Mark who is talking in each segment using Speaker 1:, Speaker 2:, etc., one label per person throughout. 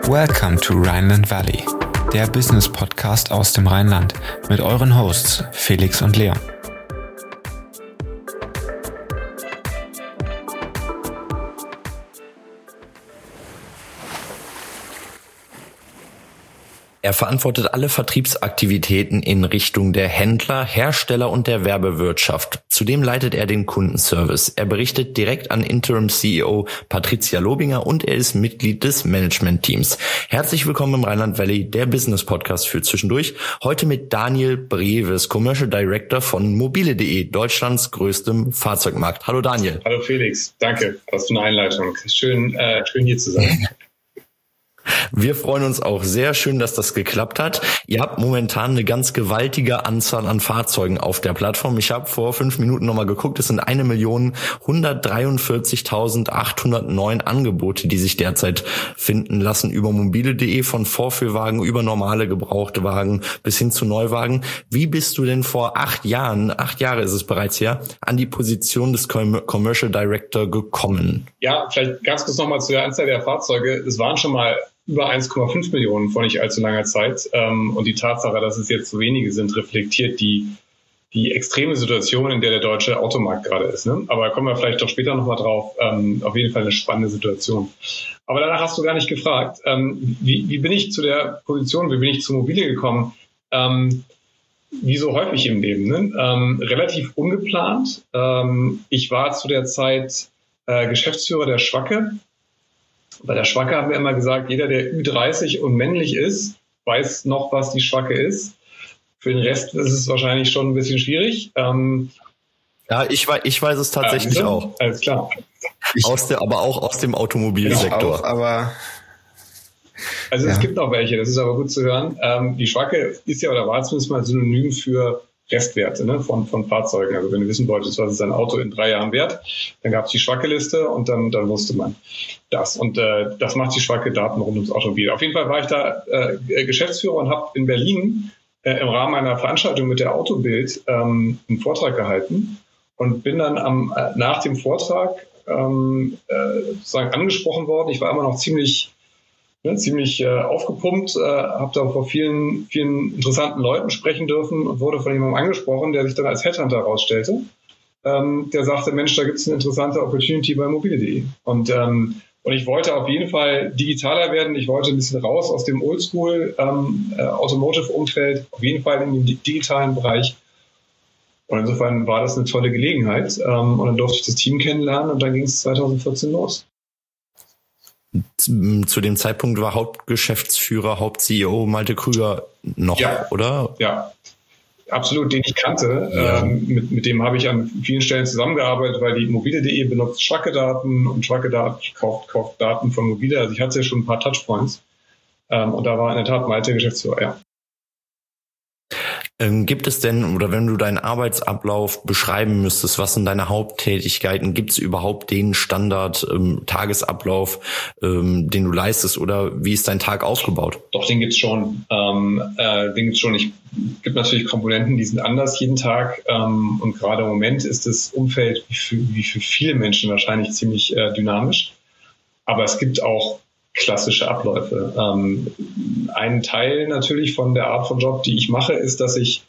Speaker 1: Welcome to Rhineland Valley, der Business-Podcast aus dem Rheinland mit euren Hosts Felix und Leon.
Speaker 2: Er verantwortet alle Vertriebsaktivitäten in Richtung der Händler, Hersteller und der Werbewirtschaft. Zudem leitet er den Kundenservice. Er berichtet direkt an Interim-CEO Patricia Lobinger und er ist Mitglied des Management-Teams. Herzlich willkommen im Rhineland Valley, der Business-Podcast für zwischendurch. Heute mit Daniel Breves, Commercial Director von mobile.de, Deutschlands größtem Fahrzeugmarkt. Hallo Daniel.
Speaker 3: Hallo Felix, danke. Hast du eine Einleitung. Schön hier zu sein.
Speaker 2: Wir freuen uns auch sehr schön, dass das geklappt hat. Ihr habt momentan eine ganz gewaltige Anzahl an Fahrzeugen auf der Plattform. Ich habe vor 5 Minuten nochmal geguckt. Es sind 1.143.809 Angebote, die sich derzeit finden lassen über mobile.de, von Vorführwagen über normale gebrauchte Wagen bis hin zu Neuwagen. Wie bist du denn vor 8 Jahre ist es bereits her, an die Position des Commercial Director gekommen?
Speaker 3: Ja, vielleicht ganz kurz nochmal zu der Anzahl der Fahrzeuge. Es waren schon mal über 1,5 Millionen vor nicht allzu langer Zeit. Und die Tatsache, dass es jetzt so wenige sind, reflektiert die extreme Situation, in der der deutsche Automarkt gerade ist. Ne? Aber da kommen wir vielleicht doch später nochmal drauf. Auf jeden Fall eine spannende Situation. Aber danach hast du gar nicht gefragt, wie bin ich zu der Position, wie bin ich zu Mobile gekommen? Wie so häufig im Leben. Ne? Relativ ungeplant. Ich war zu der Zeit Geschäftsführer der Schwacke. Bei der Schwacke haben wir immer gesagt, jeder, der Ü30 und männlich ist, weiß noch, was die Schwacke ist. Für den Rest ist es wahrscheinlich schon ein bisschen schwierig.
Speaker 2: Ja, ich weiß es tatsächlich auch.
Speaker 3: Alles klar.
Speaker 2: Aber auch aus dem Automobilsektor.
Speaker 3: Also es gibt noch welche, das ist aber gut zu hören. Die Schwacke ist ja oder war zumindest mal Synonym für Restwerte, ne, von Fahrzeugen. Also wenn du wissen wolltest, was ist ein Auto in 3 Jahren wert, dann gab es die Schwacke-Liste und dann wusste man das. Und das macht die Schwacke Daten rund ums Automobil. Auf jeden Fall war ich da Geschäftsführer und habe in Berlin im Rahmen einer Veranstaltung mit der Autobild einen Vortrag gehalten und bin dann nach dem Vortrag sozusagen angesprochen worden. Ich war immer noch ziemlich aufgepumpt, habe da vor vielen interessanten Leuten sprechen dürfen und wurde von jemandem angesprochen, der sich dann als Headhunter herausstellte. Der sagte, Mensch, da gibt es eine interessante Opportunity bei mobile.de. Und ich wollte auf jeden Fall digitaler werden. Ich wollte ein bisschen raus aus dem Oldschool Automotive-Umfeld, auf jeden Fall in den digitalen Bereich. Und insofern war das eine tolle Gelegenheit. Und dann durfte ich das Team kennenlernen und dann ging es 2014 los.
Speaker 2: Zu dem Zeitpunkt war Hauptgeschäftsführer, Haupt-CEO Malte Krüger noch, ja, oder?
Speaker 3: Ja, absolut, den ich kannte. Ja. Mit dem habe ich an vielen Stellen zusammengearbeitet, weil die mobile.de benutzt Schwacke-Daten und Schwacke-Daten kauft Daten von mobile. Also ich hatte ja schon ein paar Touchpoints. Und da war in der Tat Malte Geschäftsführer, ja.
Speaker 2: Gibt es denn, oder wenn du deinen Arbeitsablauf beschreiben müsstest, was sind deine Haupttätigkeiten? Gibt es überhaupt den Standard Tagesablauf, den du leistest, oder wie ist dein Tag aufgebaut?
Speaker 3: Doch, den gibt's schon. Es gibt natürlich Komponenten, die sind anders jeden Tag. Und gerade im Moment ist das Umfeld wie für viele Menschen wahrscheinlich ziemlich dynamisch. Aber es gibt auch klassische Abläufe. Ein Teil natürlich von der Art von Job, die ich mache, ist, dass ich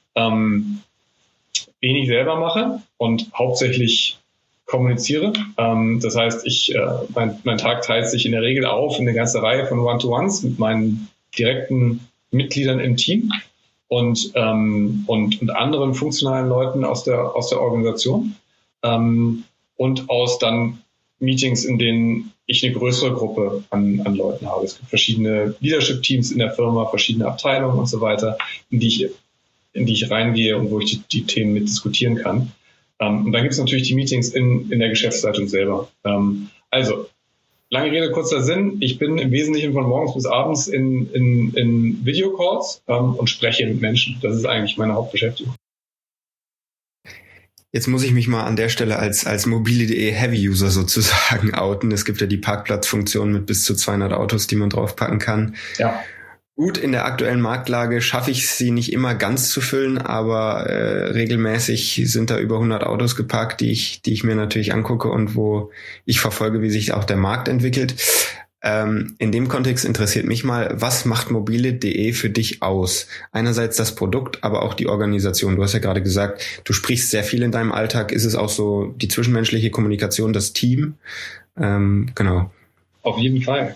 Speaker 3: wenig selber mache und hauptsächlich kommuniziere. Das heißt, mein Tag teilt sich in der Regel auf in eine ganze Reihe von One-to-Ones mit meinen direkten Mitgliedern im Team und anderen funktionalen Leuten aus der Organisation und aus dann Meetings, in denen ich eine größere Gruppe an Leuten habe. Es gibt verschiedene Leadership-Teams in der Firma, verschiedene Abteilungen und so weiter, in die ich reingehe und wo ich die Themen mit diskutieren kann. Und dann gibt es natürlich die Meetings in der Geschäftsleitung selber. Also, lange Rede, kurzer Sinn. Ich bin im Wesentlichen von morgens bis abends in Videocalls und spreche mit Menschen. Das ist eigentlich meine Hauptbeschäftigung.
Speaker 4: Jetzt muss ich mich mal an der Stelle als mobile.de Heavy-User sozusagen outen. Es gibt ja die Parkplatzfunktion mit bis zu 200 Autos, die man draufpacken kann.
Speaker 3: Ja.
Speaker 4: Gut, in der aktuellen Marktlage schaffe ich sie nicht immer ganz zu füllen, aber regelmäßig sind da über 100 Autos geparkt, die ich mir natürlich angucke und wo ich verfolge, wie sich auch der Markt entwickelt. In dem Kontext interessiert mich mal, was macht mobile.de für dich aus? Einerseits das Produkt, aber auch die Organisation. Du hast ja gerade gesagt, du sprichst sehr viel in deinem Alltag. Ist es auch so die zwischenmenschliche Kommunikation, das Team? Genau.
Speaker 3: Auf jeden Fall.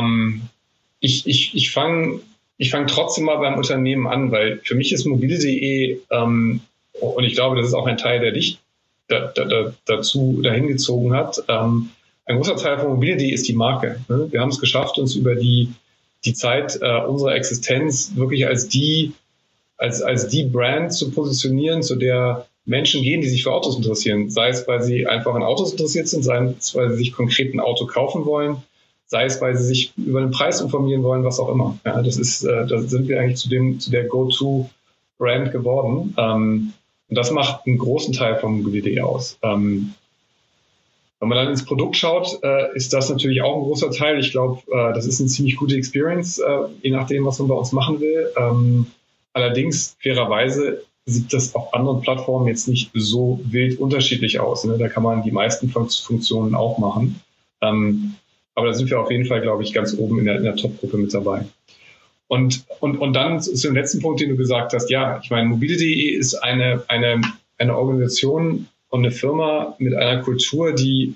Speaker 3: Ich fang trotzdem mal beim Unternehmen an, weil für mich ist mobile.de, und ich glaube, das ist auch ein Teil, der dich dahin gezogen hat. Ein großer Teil von mobile.de ist die Marke. Ne? Wir haben es geschafft, uns über die Zeit unserer Existenz wirklich als die Brand zu positionieren, zu der Menschen gehen, die sich für Autos interessieren. Sei es, weil sie einfach an Autos interessiert sind, sei es, weil sie sich konkret ein Auto kaufen wollen, sei es, weil sie sich über den Preis informieren wollen, was auch immer. Ja, da sind wir eigentlich zu der Go-To-Brand geworden. Und das macht einen großen Teil von mobile.de aus. Wenn man dann ins Produkt schaut, ist das natürlich auch ein großer Teil. Ich glaube, das ist eine ziemlich gute Experience, je nachdem, was man bei uns machen will. Allerdings, fairerweise, sieht das auf anderen Plattformen jetzt nicht so wild unterschiedlich aus. Ne? Da kann man die meisten Funktionen auch machen. Aber da sind wir auf jeden Fall, glaube ich, ganz oben in der Top-Gruppe mit dabei. Und dann zu dem letzten Punkt, den du gesagt hast, ja, ich meine, mobile.de ist eine Organisation und eine Firma mit einer Kultur, die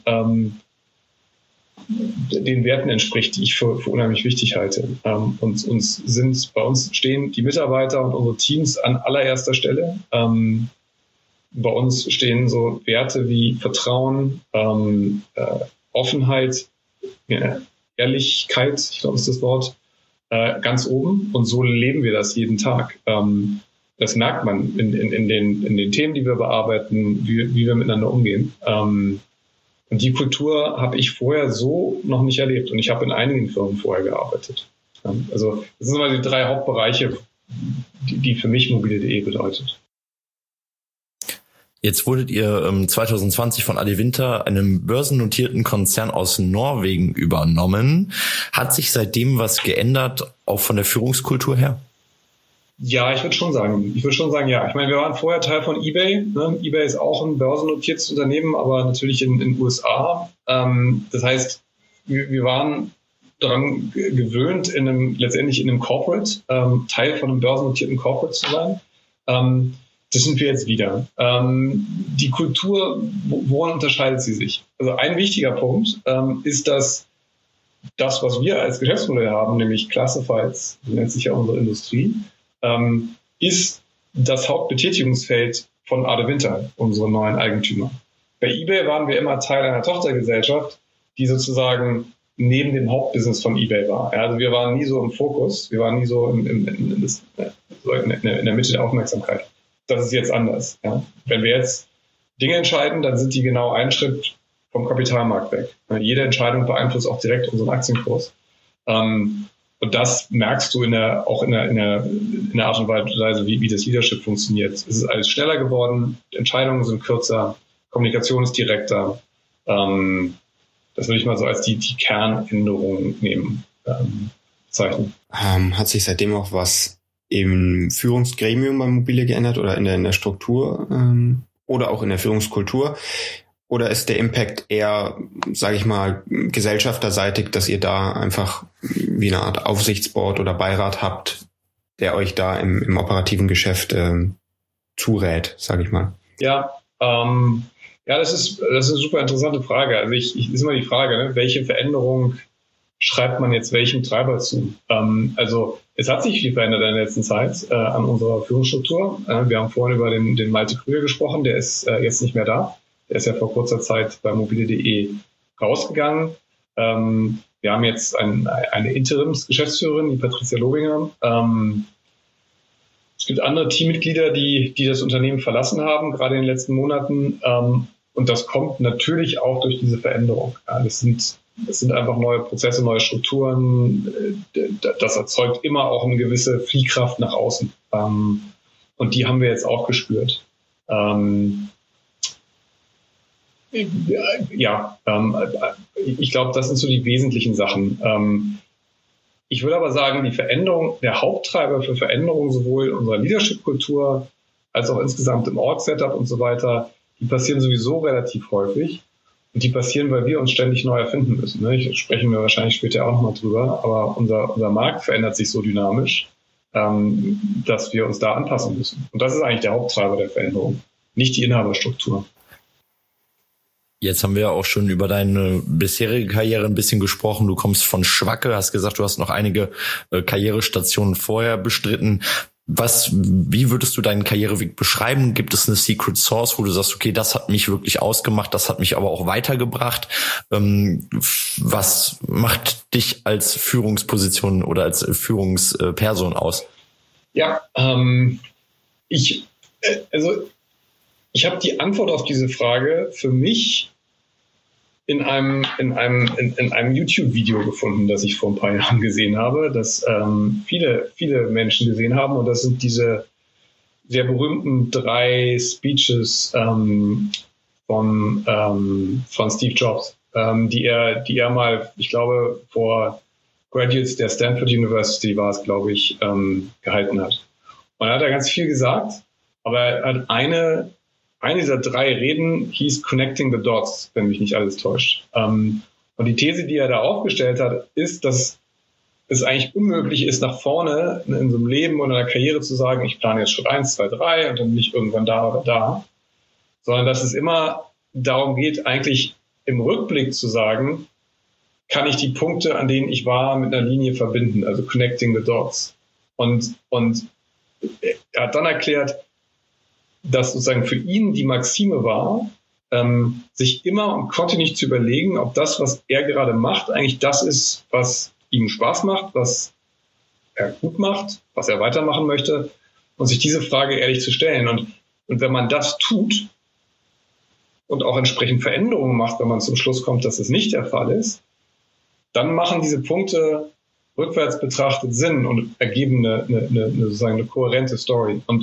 Speaker 3: den Werten entspricht, die ich für unheimlich wichtig halte. Bei uns stehen die Mitarbeiter und unsere Teams an allererster Stelle. Bei uns stehen so Werte wie Vertrauen, Offenheit, Ehrlichkeit, ich glaube, ist das Wort, ganz oben. Und so leben wir das jeden Tag. Das merkt man in den Themen, die wir bearbeiten, wie wir miteinander umgehen. Und die Kultur habe ich vorher so noch nicht erlebt. Und ich habe in einigen Firmen vorher gearbeitet. Also das sind mal die 3 Hauptbereiche, die für mich mobile.de bedeutet.
Speaker 2: Jetzt wurdet ihr 2020 von Adevinta, einem börsennotierten Konzern aus Norwegen, übernommen. Hat sich seitdem was geändert, auch von der Führungskultur her?
Speaker 3: Ja, ich würde schon sagen, ja. Ich meine, wir waren vorher Teil von eBay. Ne? eBay ist auch ein börsennotiertes Unternehmen, aber natürlich in den USA. Das heißt, wir waren daran gewöhnt, letztendlich in einem Corporate, Teil von einem börsennotierten Corporate zu sein. Das sind wir jetzt wieder. Die Kultur, woran unterscheidet sie sich? Also ein wichtiger Punkt ist, dass das, was wir als Geschäftsmodell haben, nämlich Classifieds, so nennt sich ja unsere Industrie, ist das Hauptbetätigungsfeld von Adevinta, unserem neuen Eigentümer. Bei eBay waren wir immer Teil einer Tochtergesellschaft, die sozusagen neben dem Hauptbusiness von eBay war. Ja, also wir waren nie so im Fokus, wir waren nie so in der Mitte der Aufmerksamkeit. Das ist jetzt anders. Ja. Wenn wir jetzt Dinge entscheiden, dann sind die genau einen Schritt vom Kapitalmarkt weg. Jede Entscheidung beeinflusst auch direkt unseren Aktienkurs. Und das merkst du auch in der Art und Weise, wie das Leadership funktioniert. Es ist alles schneller geworden, Entscheidungen sind kürzer, Kommunikation ist direkter. Das würde ich mal so als die Kernänderung zeichnen.
Speaker 4: Hat sich seitdem auch was im Führungsgremium bei Mobile geändert oder in der Struktur oder auch in der Führungskultur? Oder ist der Impact eher, sage ich mal, gesellschafterseitig, dass ihr da einfach wie eine Art Aufsichtsboard oder Beirat habt, der euch da im operativen Geschäft zurät, sage ich mal?
Speaker 3: Ja, das ist eine super interessante Frage. Also ist immer die Frage, ne, welche Veränderung schreibt man jetzt welchem Treiber zu? Also es hat sich viel verändert in der letzten Zeit an unserer Führungsstruktur. Wir haben vorhin über den Malte Krüger gesprochen, der ist jetzt nicht mehr da. Der ist ja vor kurzer Zeit bei mobile.de rausgegangen. Wir haben jetzt eine Interimsgeschäftsführerin, die Patricia Lobinger. Es gibt andere Teammitglieder, die das Unternehmen verlassen haben, gerade in den letzten Monaten. Und das kommt natürlich auch durch diese Veränderung. Ja, das sind einfach neue Prozesse, neue Strukturen. Das erzeugt immer auch eine gewisse Fliehkraft nach außen. Und die haben wir jetzt auch gespürt. Ich glaube, das sind so die wesentlichen Sachen. Ich würde aber sagen, die Veränderung, der Haupttreiber für Veränderung sowohl unserer Leadership-Kultur als auch insgesamt im Org-Setup und so weiter, die passieren sowieso relativ häufig. Und die passieren, weil wir uns ständig neu erfinden müssen. Ne? Sprechen wir wahrscheinlich später auch nochmal drüber, aber unser Markt verändert sich so dynamisch, dass wir uns da anpassen müssen. Und das ist eigentlich der Haupttreiber der Veränderung, nicht die Inhaberstruktur.
Speaker 2: Jetzt haben wir ja auch schon über deine bisherige Karriere ein bisschen gesprochen. Du kommst von Schwacke, hast gesagt, du hast noch einige Karrierestationen vorher bestritten. Wie würdest du deinen Karriereweg beschreiben? Gibt es eine Secret Sauce, wo du sagst, okay, das hat mich wirklich ausgemacht, das hat mich aber auch weitergebracht? Was macht dich als Führungsposition oder als Führungsperson aus?
Speaker 3: Ja, ich habe die Antwort auf diese Frage für mich in einem YouTube-Video gefunden, das ich vor ein paar Jahren gesehen habe, das viele Menschen gesehen haben. Und das sind diese sehr berühmten 3 Speeches von Steve Jobs, die er mal, ich glaube, vor Graduates der Stanford University war es, glaube ich, gehalten hat. Und da hat er ganz viel gesagt, aber er hat eine dieser 3 Reden hieß Connecting the Dots, wenn mich nicht alles täuscht. Und die These, die er da aufgestellt hat, ist, dass es eigentlich unmöglich ist, nach vorne in so einem Leben oder in einer Karriere zu sagen, ich plane jetzt Schritt 1, 2, 3 und dann bin ich irgendwann da oder da, sondern dass es immer darum geht, eigentlich im Rückblick zu sagen, kann ich die Punkte, an denen ich war, mit einer Linie verbinden, also Connecting the Dots. Und er hat dann erklärt, dass sozusagen für ihn die Maxime war, sich immer und kontinuierlich zu überlegen, ob das, was er gerade macht, eigentlich das ist, was ihm Spaß macht, was er gut macht, was er weitermachen möchte und sich diese Frage ehrlich zu stellen. Und wenn man das tut und auch entsprechend Veränderungen macht, wenn man zum Schluss kommt, dass es nicht der Fall ist, dann machen diese Punkte rückwärts betrachtet Sinn und ergeben sozusagen eine kohärente Story. Und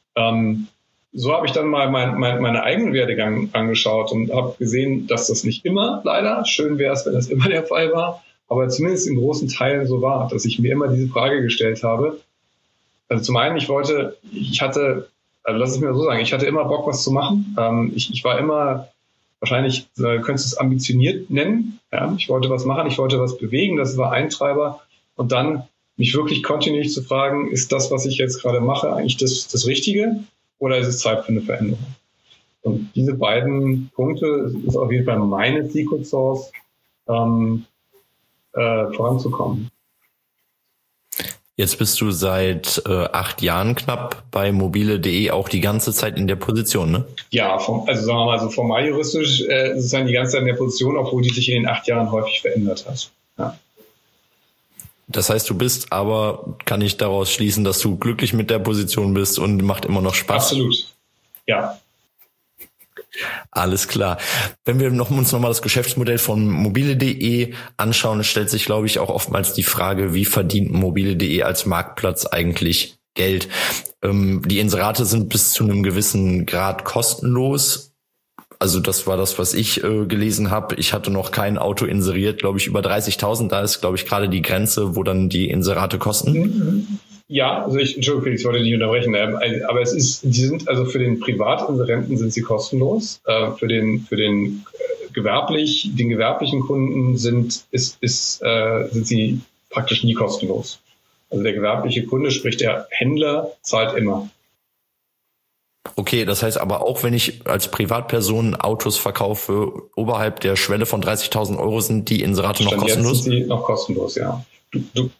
Speaker 3: so habe ich dann mal meine eigenen Werdegang angeschaut und habe gesehen, dass das nicht immer, leider, schön wäre es, wenn das immer der Fall war, aber zumindest in großen Teilen so war, dass ich mir immer diese Frage gestellt habe. Also zum einen, ich hatte immer Bock, was zu machen. Ich war immer, wahrscheinlich könntest du es ambitioniert nennen. Ja? Ich wollte was machen, ich wollte was bewegen, das war ein Treiber. Und dann mich wirklich kontinuierlich zu fragen, ist das, was ich jetzt gerade mache, eigentlich das Richtige? Oder ist es Zeit für eine Veränderung? Und diese beiden Punkte ist auf jeden Fall meine Secret Sauce, voranzukommen.
Speaker 2: Jetzt bist du seit 8 Jahren knapp bei mobile.de auch die ganze Zeit in der Position, ne? Ja,
Speaker 3: sagen wir mal so formal juristisch ist es dann die ganze Zeit in der Position, obwohl die sich in den 8 Jahren häufig verändert hat. Ja.
Speaker 2: Das heißt, du bist aber, kann ich daraus schließen, dass du glücklich mit der Position bist und macht immer noch Spaß?
Speaker 3: Absolut, ja.
Speaker 2: Alles klar. Wenn wir uns nochmal das Geschäftsmodell von mobile.de anschauen, stellt sich, glaube ich, auch oftmals die Frage, wie verdient mobile.de als Marktplatz eigentlich Geld? Die Inserate sind bis zu einem gewissen Grad kostenlos. Also das war das, was ich gelesen habe. Ich hatte noch kein Auto inseriert, glaube ich, über 30.000. Da ist, glaube ich, gerade die Grenze, wo dann die Inserate kosten.
Speaker 3: Ja, also Entschuldigung, Felix, ich wollte dich unterbrechen, aber die sind also für den Privatinserenten sind sie kostenlos. Für den gewerblichen Kunden sind sie praktisch nie kostenlos. Also der gewerbliche Kunde, sprich der Händler, zahlt immer.
Speaker 2: Okay, das heißt aber auch, wenn ich als Privatperson Autos verkaufe, oberhalb der Schwelle von 30.000 Euro sind die Inserate noch kostenlos?
Speaker 3: Jetzt sind sie noch kostenlos, ja. Du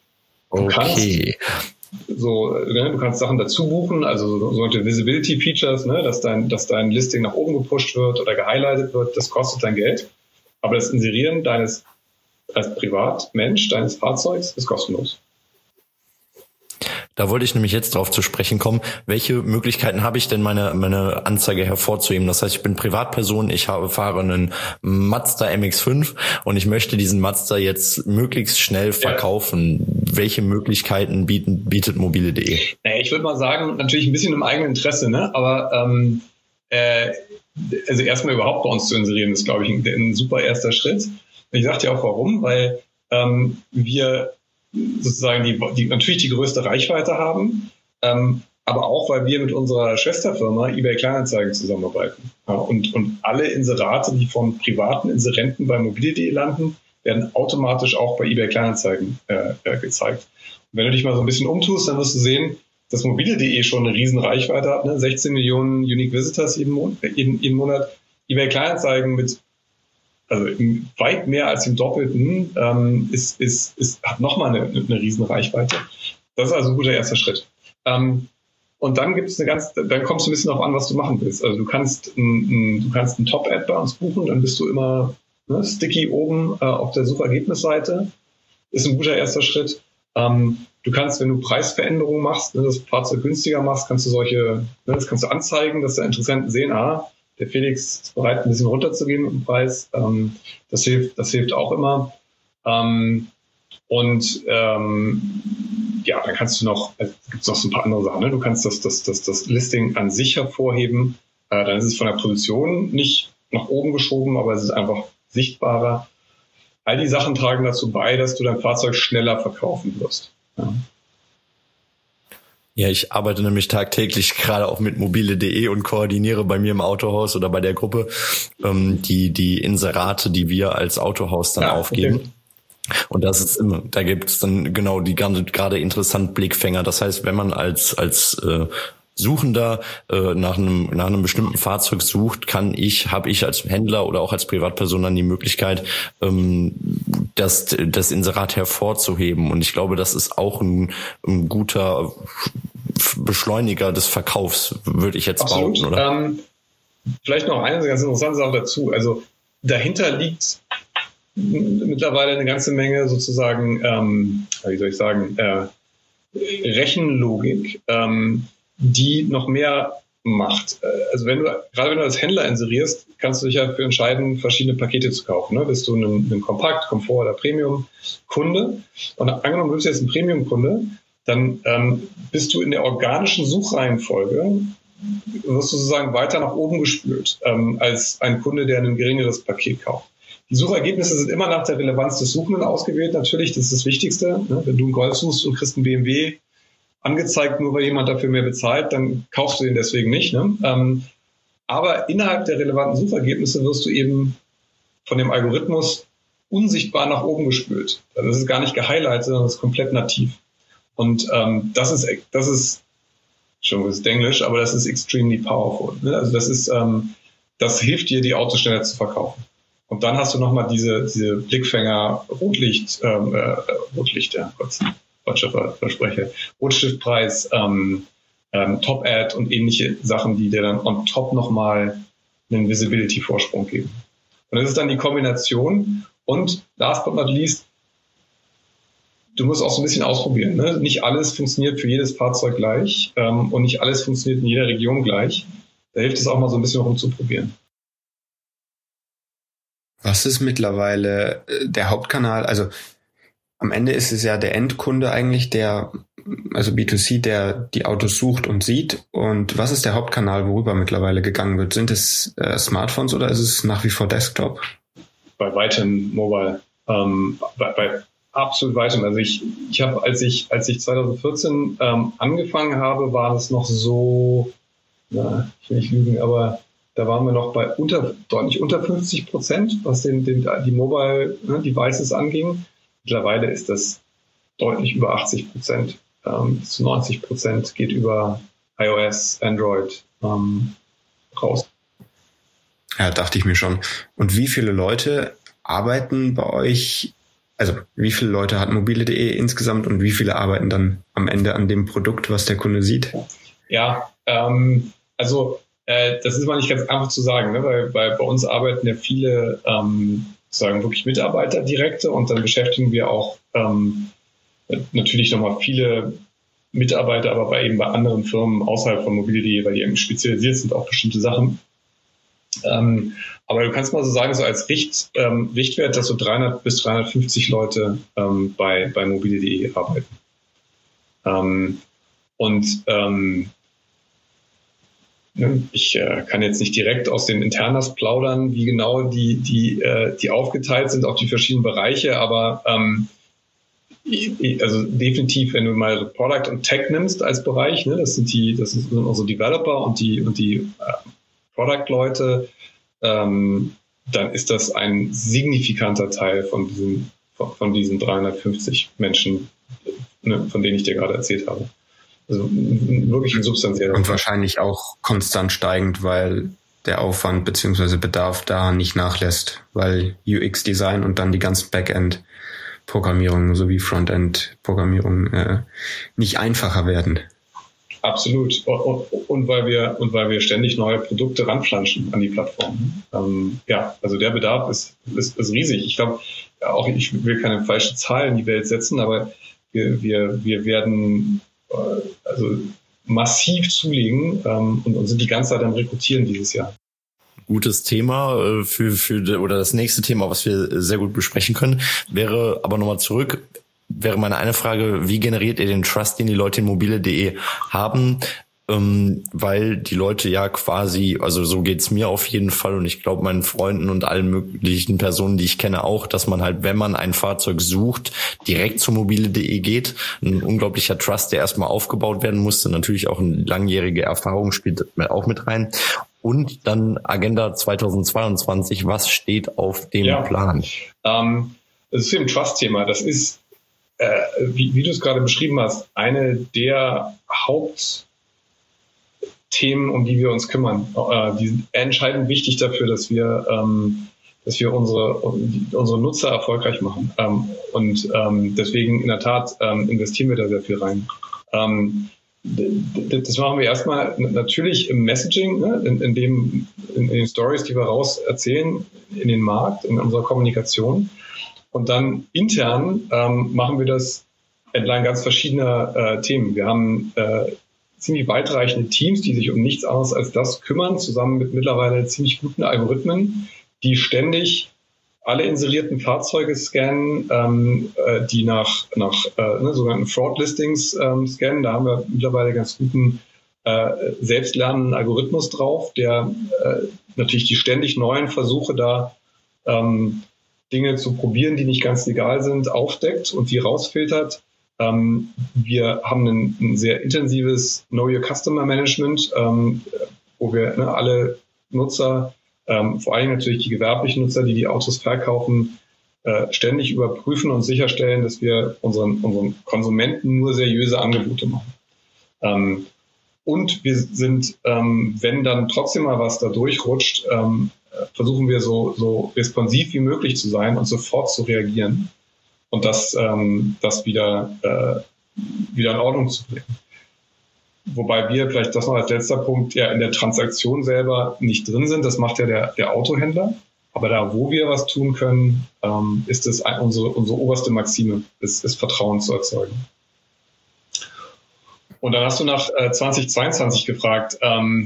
Speaker 3: kannst Sachen dazu buchen, also sogenannte Visibility Features, ne, dass dein Listing nach oben gepusht wird oder gehighlightet wird, das kostet dein Geld. Aber das Inserieren als Privatmensch deines Fahrzeugs ist kostenlos.
Speaker 2: Da wollte ich nämlich jetzt drauf zu sprechen kommen. Welche Möglichkeiten habe ich denn, meine Anzeige hervorzuheben? Das heißt, ich bin Privatperson, fahre einen Mazda MX-5 und ich möchte diesen Mazda jetzt möglichst schnell verkaufen. Ja. Welche Möglichkeiten bietet mobile.de?
Speaker 3: Ich würde mal sagen, natürlich ein bisschen im eigenen Interesse, ne? Aber also erstmal überhaupt bei uns zu inserieren, ist, glaube ich, ein super erster Schritt. Ich sage dir auch warum, weil wir sozusagen die natürlich die größte Reichweite haben, aber auch, weil wir mit unserer Schwesterfirma eBay Kleinanzeigen zusammenarbeiten. Ja, und alle Inserate, die von privaten Inserenten bei mobile.de landen, werden automatisch auch bei eBay Kleinanzeigen gezeigt. Und wenn du dich mal so ein bisschen umtust, dann wirst du sehen, dass mobile.de schon eine riesen Reichweite hat, ne? 16 Millionen Unique Visitors jeden Monat. eBay Kleinanzeigen mit weit mehr als dem Doppelten hat nochmal eine riesen Reichweite. Das ist also ein guter erster Schritt. Und dann dann kommst du ein bisschen darauf an, was du machen willst. Also du kannst ein Top-Ad bei uns buchen, dann bist du immer sticky oben auf der Suchergebnisseite. Ist ein guter erster Schritt. Du kannst, wenn du Preisveränderungen machst, das Fahrzeug günstiger machst, kannst du das kannst du anzeigen, dass der Interessenten sehen, der Felix ist bereit, ein bisschen runterzugehen mit dem Preis. Das hilft auch immer. Dann kannst du gibt's noch so ein paar andere Sachen. Ne? Du kannst das Listing an sich hervorheben. Dann ist es von der Position nicht nach oben geschoben, aber es ist einfach sichtbarer. All die Sachen tragen dazu bei, dass du dein Fahrzeug schneller verkaufen wirst.
Speaker 2: Ja, ich arbeite nämlich tagtäglich gerade auch mit mobile.de und koordiniere bei mir im Autohaus oder bei der Gruppe die Inserate, die wir als Autohaus dann aufgeben. Okay. Und da gibt es dann genau die gerade interessanten Blickfänger. Das heißt, wenn man als Suchender nach einem bestimmten Fahrzeug sucht, habe ich als Händler oder auch als Privatperson dann die Möglichkeit, das Inserat hervorzuheben. Und ich glaube, das ist auch ein guter Beschleuniger des Verkaufs, würde ich jetzt behaupten, oder?
Speaker 3: Vielleicht noch eine ganz interessante Sache dazu. Also dahinter liegt mittlerweile eine ganze Menge sozusagen, Rechenlogik, die noch mehr macht. Also wenn du als Händler inserierst, kannst du dich ja dafür entscheiden, verschiedene Pakete zu kaufen. Ne? Bist du ein Kompakt, Komfort oder Premium-Kunde? Und angenommen, du bist jetzt ein Premium-Kunde, dann bist du in der organischen Suchreihenfolge, wirst du sozusagen weiter nach oben gespült, als ein Kunde, der ein geringeres Paket kauft. Die Suchergebnisse sind immer nach der Relevanz des Suchenden ausgewählt. Natürlich, das ist das Wichtigste. Ne? Wenn du einen Golf suchst und kriegst einen BMW angezeigt, nur weil jemand dafür mehr bezahlt, dann kaufst du den deswegen nicht. Ne? Aber innerhalb der relevanten Suchergebnisse wirst du eben von dem Algorithmus unsichtbar nach oben gespült. Das ist gar nicht gehighlightet, sondern das ist komplett nativ. Und das ist schon das ist Englisch, aber das ist extremely powerful. Ne? Also das hilft dir, die Autos schneller zu verkaufen. Und dann hast du nochmal diese Blickfänger, Rotstiftpreis, Top-Ad und ähnliche Sachen, die dir dann on top nochmal einen Visibility-Vorsprung geben. Und das ist dann die Kombination. Und last but not least, du musst auch so ein bisschen ausprobieren. Ne? Nicht alles funktioniert für jedes Fahrzeug gleich und nicht alles funktioniert in jeder Region gleich. Da hilft es auch mal so ein bisschen rumzuprobieren.
Speaker 4: Was ist mittlerweile der Hauptkanal? Also am Ende ist es ja der Endkunde eigentlich, also B2C, der die Autos sucht und sieht. Und was ist der Hauptkanal, worüber mittlerweile gegangen wird? Sind es Smartphones oder ist es nach wie vor Desktop?
Speaker 3: Bei weitem Mobile. Bei absolut weitem. Also ich habe, als ich 2014 angefangen habe, war das noch so, ich will nicht lügen, aber da waren wir noch bei deutlich unter 50%, was die Mobile Devices anging. Mittlerweile ist das deutlich über 80%. Bis zu 90% geht über iOS, Android raus.
Speaker 4: Ja, dachte ich mir schon. Und wie viele Leute arbeiten bei euch? Also wie viele Leute hat mobile.de insgesamt und wie viele arbeiten dann am Ende an dem Produkt, was der Kunde sieht?
Speaker 3: Ja, das ist mal nicht ganz einfach zu sagen, ne? Weil bei uns arbeiten ja viele sagen wirklich Mitarbeiter direkte und dann beschäftigen wir auch natürlich nochmal viele Mitarbeiter, aber bei anderen Firmen außerhalb von mobile.de, weil die eben spezialisiert sind auf bestimmte Sachen. Aber du kannst mal so sagen, so als Richtwert, dass so 300 bis 350 Leute bei mobile.de arbeiten. Ich kann jetzt nicht direkt aus den Internas plaudern, wie genau die aufgeteilt sind auf die verschiedenen Bereiche, aber Also definitiv, wenn du mal Product und Tech nimmst als Bereich, ne, das sind unsere Developer und die Product-Leute, dann ist das ein signifikanter Teil von diesen 350 Menschen, ne, von denen ich dir gerade erzählt habe. Also wirklich ein substanzieller.
Speaker 4: Und wahrscheinlich auch konstant steigend, weil der Aufwand bzw. Bedarf da nicht nachlässt, weil UX-Design und dann die ganzen Backend-Programmierung sowie Frontend-Programmierung nicht einfacher werden.
Speaker 3: Absolut. Und weil wir ständig neue Produkte ranflanschen an die Plattform. Also der Bedarf ist riesig. Ich glaube, ich will keine falsche Zahl in die Welt setzen, aber wir werden massiv zulegen und sind die ganze Zeit am Rekrutieren dieses Jahr.
Speaker 2: Gutes Thema oder das nächste Thema, was wir sehr gut besprechen können, wäre aber nochmal zurück. Wäre meine eine Frage, wie generiert ihr den Trust, den die Leute in mobile.de haben? Weil die Leute ja quasi, also so geht's mir auf jeden Fall und ich glaube meinen Freunden und allen möglichen Personen, die ich kenne auch, dass man halt, wenn man ein Fahrzeug sucht, direkt zu mobile.de geht. Ein unglaublicher Trust, der erstmal aufgebaut werden musste. Natürlich auch eine langjährige Erfahrung spielt auch mit rein. Und dann Agenda 2022, was steht auf dem Plan?
Speaker 3: Das ist im Trust-Thema. Das ist, wie du es gerade beschrieben hast, eine der Hauptthemen, um die wir uns kümmern. Die sind entscheidend wichtig dafür, dass wir unsere Nutzer erfolgreich machen. Deswegen in der Tat investieren wir da sehr viel rein. Das machen wir erstmal natürlich im Messaging, ne, in den Stories, die wir raus erzählen, in den Markt, in unserer Kommunikation. Und dann intern machen wir das entlang ganz verschiedener Themen. Wir haben ziemlich weitreichende Teams, die sich um nichts anderes als das kümmern, zusammen mit mittlerweile ziemlich guten Algorithmen, die ständig alle inserierten Fahrzeuge scannen, die nach sogenannten Fraud-Listings scannen. Da haben wir mittlerweile ganz guten selbstlernenden Algorithmus drauf, der natürlich die ständig neuen Versuche da Dinge zu probieren, die nicht ganz legal sind, aufdeckt und die rausfiltert. Wir haben ein sehr intensives Know Your Customer Management, wo wir alle Nutzer, vor allem natürlich die gewerblichen Nutzer, die Autos verkaufen, ständig überprüfen und sicherstellen, dass wir unseren Konsumenten nur seriöse Angebote machen. Und wir sind, wenn dann trotzdem mal was da durchrutscht, versuchen wir so responsiv wie möglich zu sein und sofort zu reagieren und das wieder in Ordnung zu bringen. Wobei wir, vielleicht das noch als letzter Punkt, ja in der Transaktion selber nicht drin sind. Das macht ja der Autohändler. Aber da, wo wir was tun können, ist es unsere oberste Maxime, ist Vertrauen zu erzeugen. Und dann hast du nach 2022 gefragt.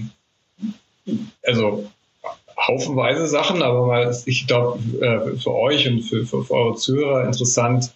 Speaker 3: Also haufenweise Sachen, aber mal, ich glaube, für euch und für eure Zuhörer interessant,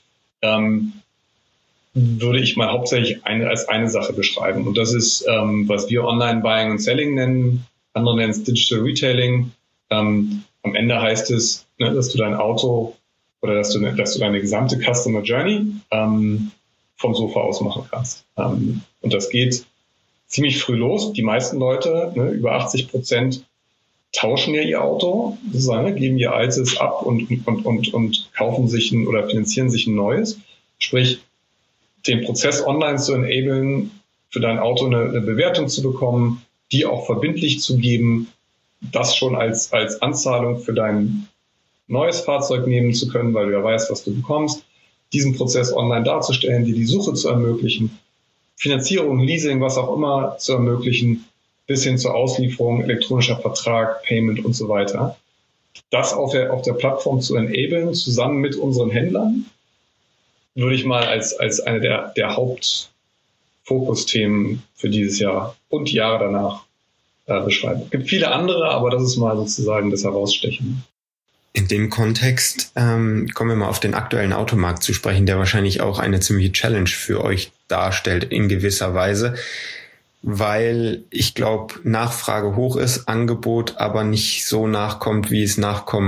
Speaker 3: würde ich mal hauptsächlich als eine Sache beschreiben. Und das ist, was wir Online Buying und Selling nennen. Andere nennen es Digital Retailing. Am Ende heißt es, ne, dass du dein Auto oder dass du deine gesamte Customer Journey vom Sofa aus machen kannst. Und das geht ziemlich früh los. Die meisten Leute, ne, über 80%, tauschen ja ihr Auto, sozusagen, geben ihr altes ab und kaufen sich oder finanzieren sich ein neues. Sprich, den Prozess online zu enablen, für dein Auto eine Bewertung zu bekommen, die auch verbindlich zu geben, das schon als Anzahlung für dein neues Fahrzeug nehmen zu können, weil du ja weißt, was du bekommst, diesen Prozess online darzustellen, dir die Suche zu ermöglichen, Finanzierung, Leasing, was auch immer zu ermöglichen, bis hin zur Auslieferung, elektronischer Vertrag, Payment und so weiter. Das auf der Plattform zu enablen, zusammen mit unseren Händlern, würde ich mal als eine der Hauptfokusthemen für dieses Jahr und die Jahre danach beschreiben. Es gibt viele andere, aber das ist mal sozusagen das Herausstechen.
Speaker 4: In dem Kontext kommen wir mal auf den aktuellen Automarkt zu sprechen, der wahrscheinlich auch eine ziemliche Challenge für euch darstellt in gewisser Weise, weil ich glaube, Nachfrage hoch ist, Angebot aber nicht so nachkommt, wie es nachkommen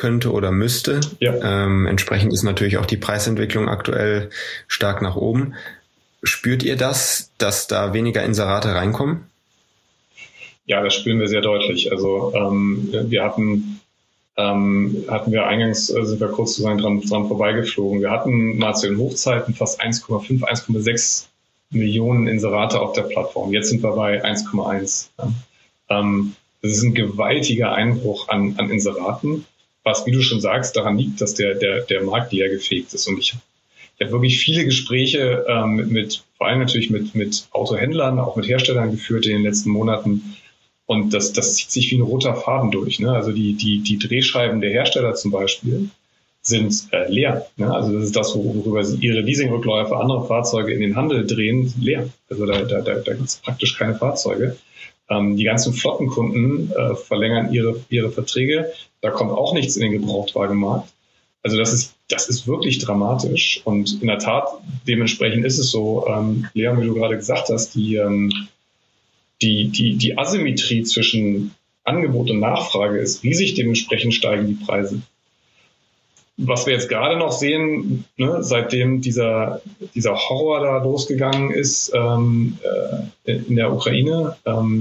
Speaker 4: könnte oder müsste.
Speaker 3: Ja.
Speaker 4: Entsprechend ist natürlich auch die Preisentwicklung aktuell stark nach oben. Spürt ihr das, dass da weniger Inserate reinkommen?
Speaker 3: Ja, das spüren wir sehr deutlich. Also wir hatten wir eingangs, sind wir kurz dran vorbeigeflogen. Wir hatten mal zu den Hochzeiten fast 1,5, 1,6 Millionen Inserate auf der Plattform. Jetzt sind wir bei 1,1. Das ist ein gewaltiger Einbruch an Inseraten, was, wie du schon sagst, daran liegt, dass der Markt leer gefegt ist. Und ich habe wirklich viele Gespräche vor allem natürlich mit Autohändlern, auch mit Herstellern geführt in den letzten Monaten. Und das zieht sich wie ein roter Faden durch. Ne? Also die Drehscheiben der Hersteller zum Beispiel sind leer. Ne? Also das ist das, worüber sie ihre Leasingrückläufe, andere Fahrzeuge in den Handel drehen, leer. Also da gibt es praktisch keine Fahrzeuge. Die ganzen Flottenkunden verlängern ihre Verträge. Da kommt auch nichts in den Gebrauchtwagenmarkt. Also das ist wirklich dramatisch. Und in der Tat, dementsprechend ist es so, Leon, wie du gerade gesagt hast, die Asymmetrie zwischen Angebot und Nachfrage ist riesig, dementsprechend steigen die Preise. Was wir jetzt gerade noch sehen, ne, seitdem dieser Horror da losgegangen ist in der Ukraine,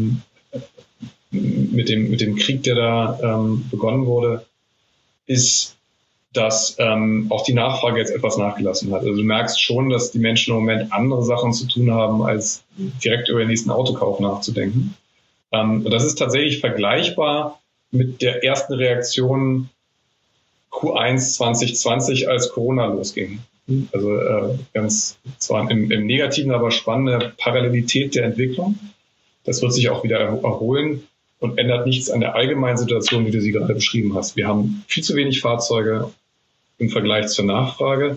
Speaker 3: mit dem Krieg, der da begonnen wurde, ist, dass auch die Nachfrage jetzt etwas nachgelassen hat. Also du merkst schon, dass die Menschen im Moment andere Sachen zu tun haben, als direkt über den nächsten Autokauf nachzudenken. Und das ist tatsächlich vergleichbar mit der ersten Reaktion Q1 2020, als Corona losging. Also ganz zwar im Negativen, aber spannende Parallelität der Entwicklung. Das wird sich auch wieder erholen und ändert nichts an der allgemeinen Situation, wie du sie gerade beschrieben hast. Wir haben viel zu wenig Fahrzeuge im Vergleich zur Nachfrage.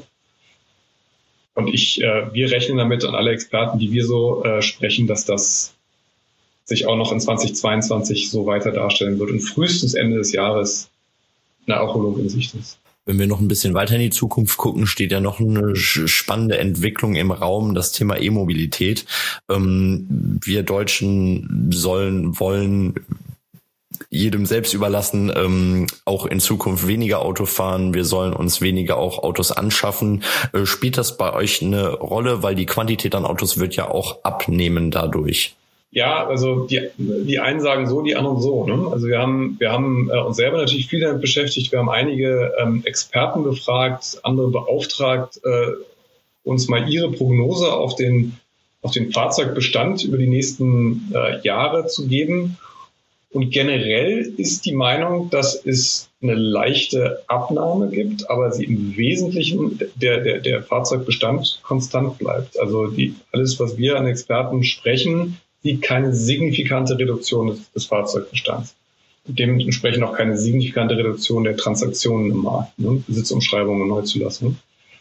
Speaker 3: Und wir rechnen damit, und alle Experten, die wir so sprechen, dass das sich auch noch in 2022 so weiter darstellen wird und frühestens Ende des Jahres eine Erholung in Sicht ist.
Speaker 2: Wenn wir noch ein bisschen weiter in die Zukunft gucken, steht ja noch eine spannende Entwicklung im Raum, das Thema E-Mobilität. Wir Deutschen wollen jedem selbst überlassen, auch in Zukunft weniger Auto fahren. Wir sollen uns weniger auch Autos anschaffen. Spielt das bei euch eine Rolle? Weil die Quantität an Autos wird ja auch abnehmen dadurch.
Speaker 3: Ja, also die einen sagen so, die anderen so. Ne? Also wir haben uns selber natürlich viel damit beschäftigt. Wir haben einige Experten befragt, andere beauftragt, uns mal ihre Prognose auf den Fahrzeugbestand über die nächsten Jahre zu geben. Und generell ist die Meinung, dass es eine leichte Abnahme gibt, aber sie im Wesentlichen der Fahrzeugbestand konstant bleibt. Also alles, was wir an Experten sprechen, sieht keine signifikante Reduktion des Fahrzeugbestands. Dementsprechend auch keine signifikante Reduktion der Transaktionen im Markt, ne? Besitzumschreibungen und Neuzulassungen.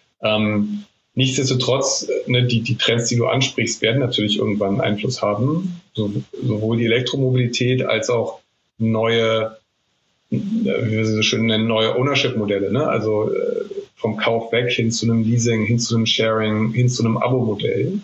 Speaker 3: Nichtsdestotrotz, ne, die Trends, die du ansprichst, werden natürlich irgendwann einen Einfluss haben. Sowohl die Elektromobilität als auch neue, wie wir sie so schön nennen, neue Ownership-Modelle. Ne? Also vom Kauf weg hin zu einem Leasing, hin zu einem Sharing, hin zu einem Abo-Modell.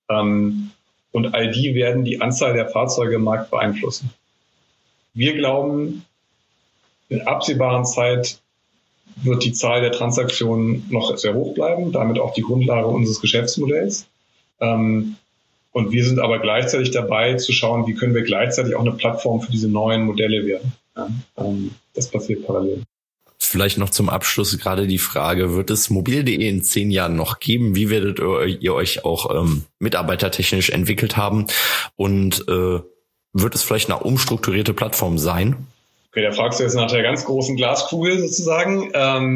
Speaker 3: Und all die werden die Anzahl der Fahrzeuge im Markt beeinflussen. Wir glauben, in absehbaren Zeit wird die Zahl der Transaktionen noch sehr hoch bleiben, damit auch die Grundlage unseres Geschäftsmodells. Und wir sind aber gleichzeitig dabei zu schauen, wie können wir gleichzeitig auch eine Plattform für diese neuen Modelle werden. Ja, das passiert parallel.
Speaker 2: Vielleicht noch zum Abschluss gerade die Frage, wird es mobile.de in 10 Jahren noch geben? Wie werdet ihr euch auch mitarbeitertechnisch entwickelt haben? Und wird es vielleicht eine umstrukturierte Plattform sein?
Speaker 3: Okay, da fragst du jetzt nach der ganz großen Glaskugel sozusagen.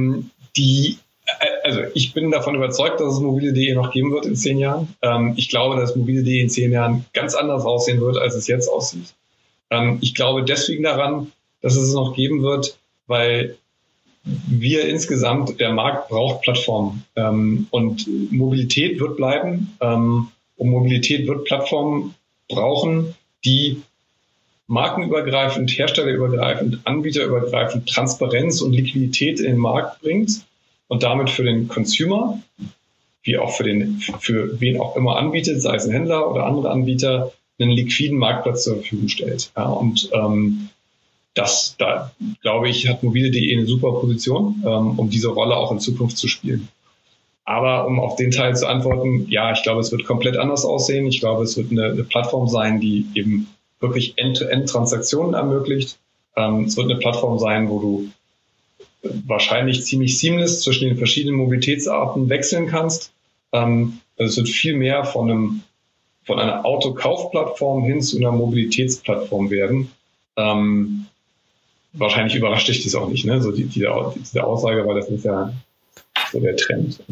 Speaker 3: Also ich bin davon überzeugt, dass es mobile.de noch geben wird in 10 Jahren. Ich glaube, dass mobile.de in 10 Jahren ganz anders aussehen wird, als es jetzt aussieht. Ich glaube deswegen daran, dass es noch geben wird, weil wir insgesamt, der Markt braucht Plattformen. Und Mobilität wird bleiben. Und Mobilität wird Plattformen brauchen, die markenübergreifend, herstellerübergreifend, anbieterübergreifend Transparenz und Liquidität in den Markt bringt und damit für den Consumer, wie auch für wen auch immer anbietet, sei es ein Händler oder andere Anbieter, einen liquiden Marktplatz zur Verfügung stellt. Ja, und Da glaube ich, hat mobile.de eine super Position, um diese Rolle auch in Zukunft zu spielen. Aber um auf den Teil zu antworten, ja, ich glaube, es wird komplett anders aussehen. Ich glaube, es wird eine Plattform sein, die eben wirklich End-to-End-Transaktionen ermöglicht. Es wird eine Plattform sein, wo du wahrscheinlich ziemlich seamless zwischen den verschiedenen Mobilitätsarten wechseln kannst. Also es wird viel mehr von einer Autokaufplattform hin zu einer Mobilitätsplattform werden. Wahrscheinlich überrascht dich das auch nicht, ne? So diese Aussage, weil das ist ja so der Trend.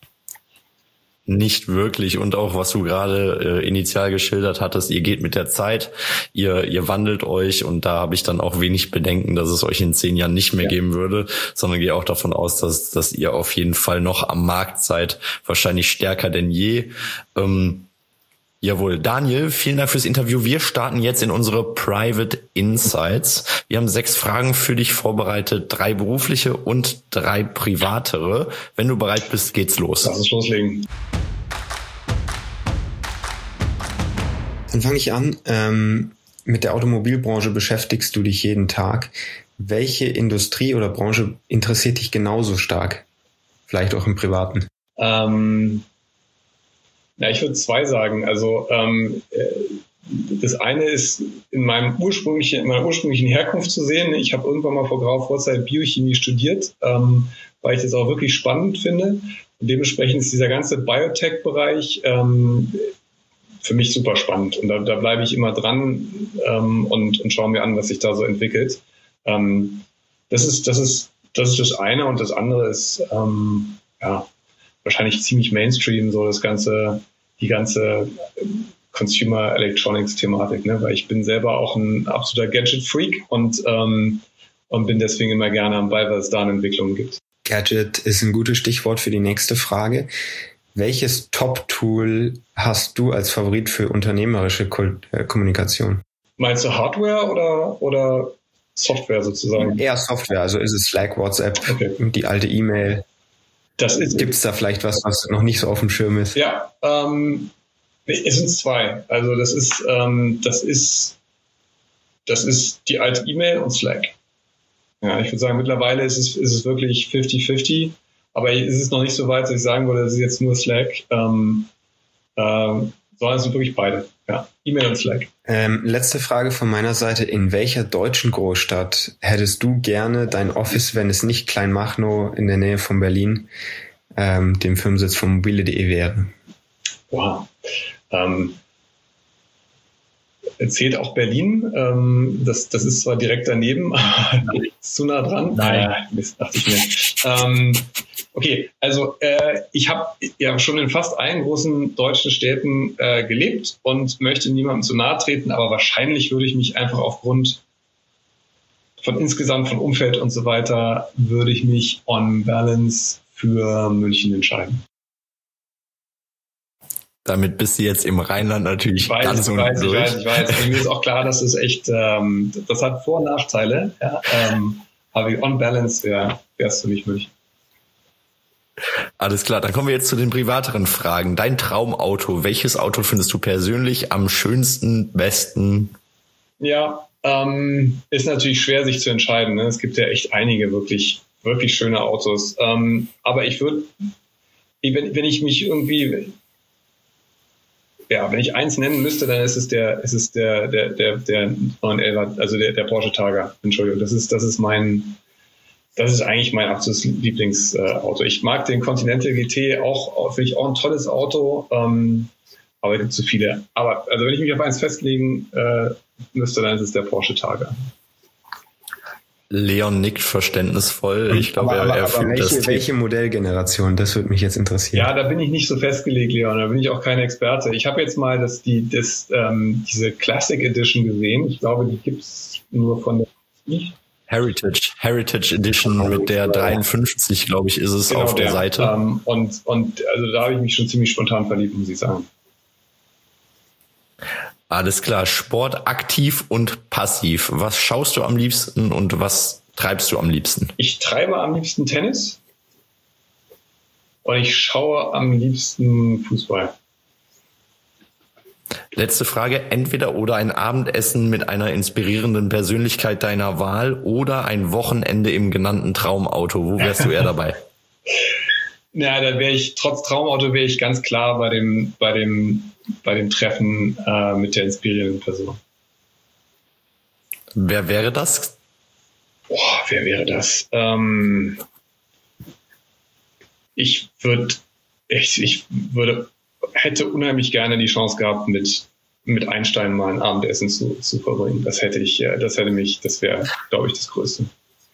Speaker 2: Nicht wirklich. Und auch, was du gerade initial geschildert hattest, ihr geht mit der Zeit, ihr wandelt euch, und da habe ich dann auch wenig Bedenken, dass es euch in 10 Jahren nicht mehr geben würde, sondern gehe auch davon aus, dass ihr auf jeden Fall noch am Markt seid, wahrscheinlich stärker denn je. Jawohl, Daniel, vielen Dank fürs Interview. Wir starten jetzt in unsere Private Insights. Wir haben 6 Fragen für dich vorbereitet, 3 berufliche und 3 privatere. Wenn du bereit bist, geht's los.
Speaker 3: Lass uns loslegen.
Speaker 4: Dann fange ich an. Mit der Automobilbranche beschäftigst du dich jeden Tag. Welche Industrie oder Branche interessiert dich genauso stark? Vielleicht auch im Privaten.
Speaker 3: Ja, ich würde 2 sagen. Also das eine ist in meiner ursprünglichen Herkunft zu sehen. Ich habe irgendwann mal vor grauer Vorzeit Biochemie studiert, weil ich das auch wirklich spannend finde. Und dementsprechend ist dieser ganze Biotech-Bereich für mich super spannend. Und da bleibe ich immer dran und schaue mir an, was sich da so entwickelt. Das ist das eine. Und das andere ist wahrscheinlich ziemlich Mainstream, so die ganze Consumer Electronics Thematik, ne? Weil ich bin selber auch ein absoluter Gadget-Freak und bin deswegen immer gerne am Ball, was es da an Entwicklungen gibt.
Speaker 4: Gadget ist ein gutes Stichwort für die nächste Frage. Welches Top-Tool hast du als Favorit für unternehmerische Kommunikation?
Speaker 3: Meinst du Hardware oder Software sozusagen?
Speaker 4: Eher Software, also ist es Slack, WhatsApp, die alte E-Mail? Gibt es da vielleicht was noch nicht so auf dem Schirm ist?
Speaker 3: Ja, es sind 2. Also das ist die alte E-Mail und Slack. Ja, ich würde sagen, mittlerweile ist es wirklich 50-50. Aber es ist noch nicht so weit, dass ich sagen würde, das ist jetzt nur Slack, sondern es sind wirklich beide. Ja, E-Mail und Slack.
Speaker 4: Letzte Frage von meiner Seite. In welcher deutschen Großstadt hättest du gerne dein Office, wenn es nicht Kleinmachnow in der Nähe von Berlin, dem Firmensitz von mobile.de wäre?
Speaker 3: Wow. Zählt auch Berlin. Das ist zwar direkt daneben, aber ist zu nah dran.
Speaker 2: Nein.
Speaker 3: Mist, dachte ich mir. Okay, also ich habe ja schon in fast allen großen deutschen Städten gelebt und möchte niemandem zu nahe treten, aber wahrscheinlich würde ich mich einfach aufgrund von insgesamt von Umfeld und so weiter, würde ich mich on balance für München entscheiden.
Speaker 2: Damit bist du jetzt im Rheinland natürlich ganz unten durch.
Speaker 3: Ich weiß. Mir ist auch klar, dass es echt, das hat Vor- und Nachteile. Ja, aber on balance wäre es für mich München.
Speaker 2: Alles klar, dann kommen wir jetzt zu den privateren Fragen. Dein Traumauto, welches Auto findest du persönlich am schönsten, besten?
Speaker 3: Ja, ist natürlich schwer, sich zu entscheiden. Ne? Es gibt ja echt einige wirklich, wirklich schöne Autos. Aber ich würde, wenn ich mich irgendwie, wenn ich eins nennen müsste, dann ist es der 911, also der Porsche Targa. Entschuldigung, das ist eigentlich mein absolutes Lieblingsauto. Ich mag den Continental GT auch, finde ich auch ein tolles Auto, aber es gibt zu viele. Aber also wenn ich mich auf eins festlegen müsste, dann ist es der Porsche Targa.
Speaker 2: Leon nickt verständnisvoll. Ich glaube, er fühlt das.
Speaker 4: Welche Modellgeneration? Das würde mich jetzt interessieren.
Speaker 3: Ja, da bin ich nicht so festgelegt, Leon. Da bin ich auch kein Experte. Ich habe jetzt mal diese Classic Edition gesehen. Ich glaube, die gibt's nur von der
Speaker 2: Heritage Edition mit der 53, glaube ich, ist es genau auf der Seite.
Speaker 3: Und also da habe ich mich schon ziemlich spontan verliebt, muss ich sagen.
Speaker 2: Alles klar, Sport aktiv und passiv. Was schaust du am liebsten und was treibst du am liebsten?
Speaker 3: Ich treibe am liebsten Tennis und ich schaue am liebsten Fußball.
Speaker 2: Letzte Frage, entweder oder ein Abendessen mit einer inspirierenden Persönlichkeit deiner Wahl oder ein Wochenende im genannten Traumauto. Wo wärst du eher dabei?
Speaker 3: Ja, da wäre ich, trotz Traumauto wäre ich ganz klar bei dem Treffen mit der inspirierenden Person.
Speaker 2: Wer wäre das?
Speaker 3: Wer wäre das? Hätte unheimlich gerne die Chance gehabt, mit Einstein mal ein Abendessen zu verbringen. Das wäre, glaube ich, das Größte.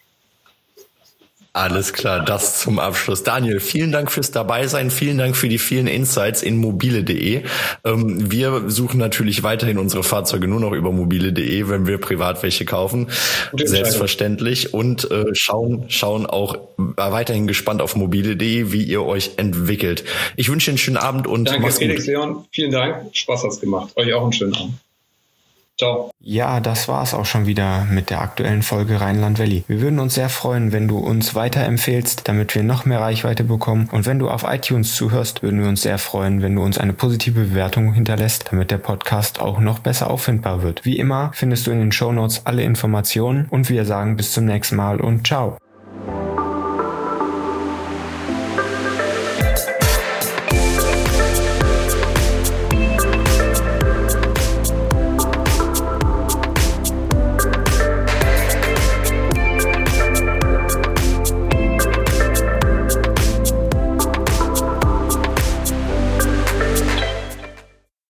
Speaker 2: Alles klar, das zum Abschluss. Daniel, vielen Dank fürs Dabeisein, vielen Dank für die vielen Insights in mobile.de. Wir suchen natürlich weiterhin unsere Fahrzeuge nur noch über mobile.de, wenn wir privat welche kaufen, selbstverständlich, und schauen auch weiterhin gespannt auf mobile.de, wie ihr euch entwickelt. Ich wünsche Ihnen einen schönen Abend und
Speaker 3: danke,
Speaker 2: mach's gut.
Speaker 3: Felix, Leon, vielen Dank, Spaß hat's gemacht. Euch auch einen schönen Abend. Ciao.
Speaker 1: Ja, das war's auch schon wieder mit der aktuellen Folge Rheinland Valley. Wir würden uns sehr freuen, wenn du uns weiterempfehlst, damit wir noch mehr Reichweite bekommen. Und wenn du auf iTunes zuhörst, würden wir uns sehr freuen, wenn du uns eine positive Bewertung hinterlässt, damit der Podcast auch noch besser auffindbar wird. Wie immer findest du in den Shownotes alle Informationen und wir sagen bis zum nächsten Mal und ciao.